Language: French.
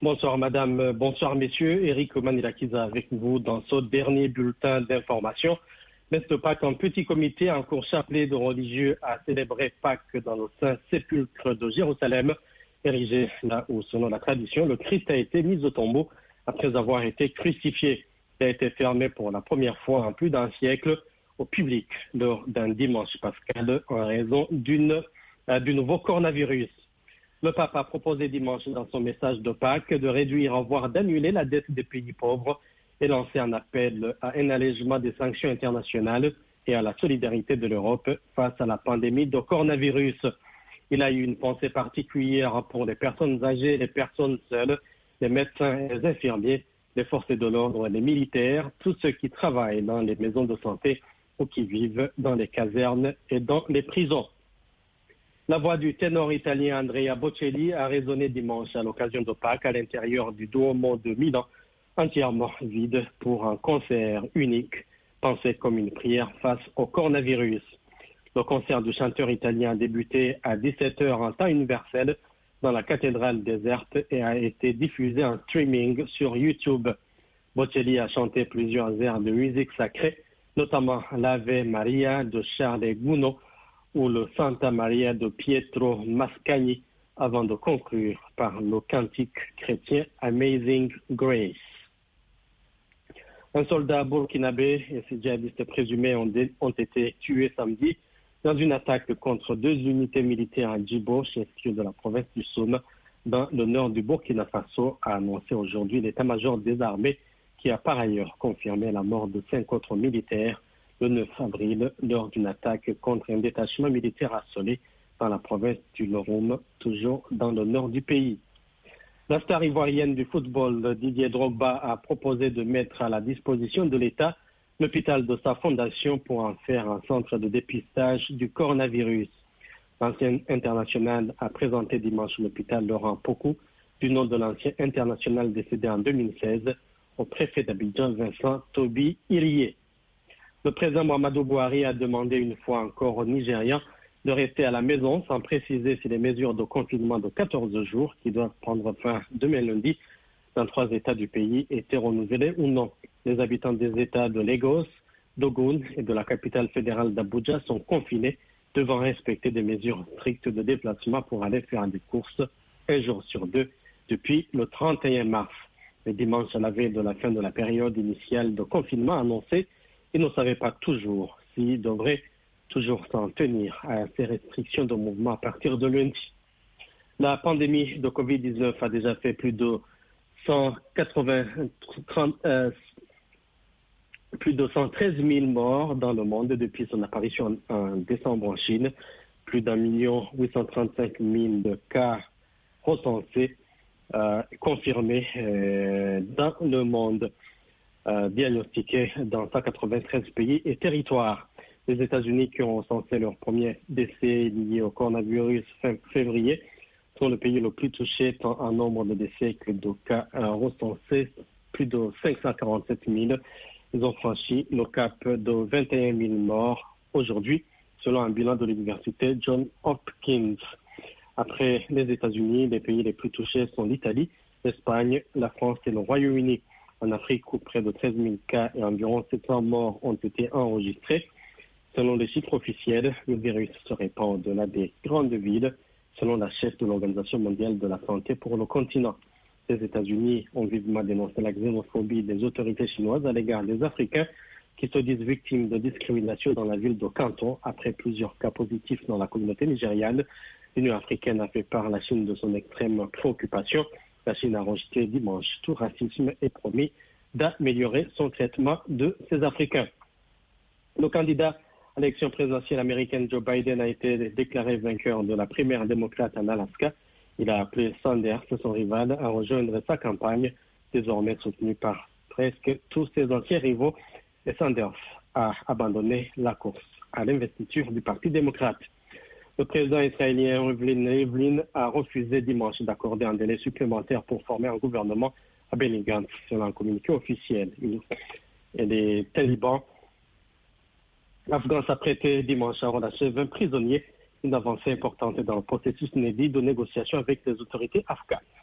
Bonsoir madame, bonsoir messieurs. Eric Manilakiza avec vous dans ce dernier bulletin d'information. Messe de Pâques en petit comité, un cours chapelet de religieux a célébré Pâques dans le Saint-Sépulcre de Jérusalem. Érigé là où, selon la tradition, le Christ a été mis au tombeau après avoir été crucifié. Il a été fermé pour la première fois en plus d'un siècle au public lors d'un dimanche pascal en raison du nouveau coronavirus. Le pape a proposé dimanche dans son message de Pâques de réduire, voire d'annuler la dette des pays pauvres et lancer un appel à un allègement des sanctions internationales et à la solidarité de l'Europe face à la pandémie de coronavirus. Il a eu une pensée particulière pour les personnes âgées, les personnes seules, les médecins et les infirmiers, les forces de l'ordre et les militaires, tous ceux qui travaillent dans les maisons de santé ou qui vivent dans les casernes et dans les prisons. La voix du ténor italien Andrea Bocelli a résonné dimanche à l'occasion de Pâques à l'intérieur du Duomo de Milan, entièrement vide pour un concert unique, pensé comme une prière face au coronavirus. Le concert du chanteur italien a débuté à 17h en temps universel dans la cathédrale déserte et a été diffusé en streaming sur YouTube. Bocelli a chanté plusieurs airs de musique sacrée, notamment l'Ave Maria de Charles Gounod ou le Santa Maria de Pietro Mascagni, avant de conclure par le cantique chrétien Amazing Grace. Un soldat burkinabé et ses djihadistes présumés ont été tués samedi dans une attaque contre 2 unités militaires à Djibo, chef-lieu de la province du Soum, dans le nord du Burkina Faso, a annoncé aujourd'hui l'état-major des armées, qui a par ailleurs confirmé la mort de 5 autres militaires le 9 avril lors d'une attaque contre un détachement militaire assolé dans la province du Loroum, toujours dans le nord du pays. La star ivoirienne du football, Didier Drogba, a proposé de mettre à la disposition de l'État l'hôpital de sa fondation pour en faire un centre de dépistage du coronavirus. L'ancien international a présenté dimanche l'hôpital Laurent Pokou, du nom de l'ancien international décédé en 2016, au préfet d'Abidjan, Vincent Toby Irié. Le président Muhammadu Buhari a demandé une fois encore aux Nigérians de rester à la maison sans préciser si les mesures de confinement de 14 jours qui doivent prendre fin demain lundi dans 3 États du pays étaient renouvelées ou non. Les habitants des États de Lagos, d'Ogun et de la capitale fédérale d'Abuja sont confinés, devant respecter des mesures strictes de déplacement pour aller faire des courses 1 jour sur 2 depuis le 31 mars. Le dimanche, à la veille de la fin de la période initiale de confinement annoncée, ils ne savaient pas toujours s'ils devraient toujours s'en tenir à ces restrictions de mouvement à partir de lundi. La pandémie de Covid-19 a déjà fait plus de 113 000 morts dans le monde depuis son apparition en décembre en Chine. Plus d'1 835 000 de cas recensés, confirmés dans le monde. Diagnostiqués dans 193 pays et territoires. Les États-Unis, qui ont recensé leur premier décès lié au coronavirus fin février, sont le pays le plus touché tant en nombre de décès que de cas recensés, plus de 547 000. Ils ont franchi le cap de 21 000 morts aujourd'hui, selon un bilan de l'université Johns Hopkins. Après les États-Unis, les pays les plus touchés sont l'Italie, l'Espagne, la France et le Royaume-Uni. En Afrique, où près de 13 000 cas et environ 700 morts ont été enregistrés. Selon les chiffres officiels, le virus se répand au-delà des grandes villes, selon la chef de l'Organisation mondiale de la santé pour le continent. Les États-Unis ont vivement dénoncé la xénophobie des autorités chinoises à l'égard des Africains qui se disent victimes de discrimination dans la ville de Canton après plusieurs cas positifs dans la communauté nigériane. L'Union africaine a fait part à la Chine de son extrême préoccupation. La Chine a rejeté dimanche tout racisme et promis d'améliorer son traitement de ces Africains. Le candidat à l'élection présidentielle américaine Joe Biden a été déclaré vainqueur de la primaire démocrate en Alaska. Il a appelé Sanders, son rival, à rejoindre sa campagne, désormais soutenue par presque tous ses anciens rivaux. Et Sanders a abandonné la course à l'investiture du Parti démocrate. Le président israélien Rivlin a refusé dimanche d'accorder un délai supplémentaire pour former un gouvernement à Benny Gantz, selon un communiqué officiel. Et les talibans afghans s'apprêtaient dimanche à relâcher 20 prisonniers, une avancée importante dans le processus inédit de négociation avec les autorités afghanes.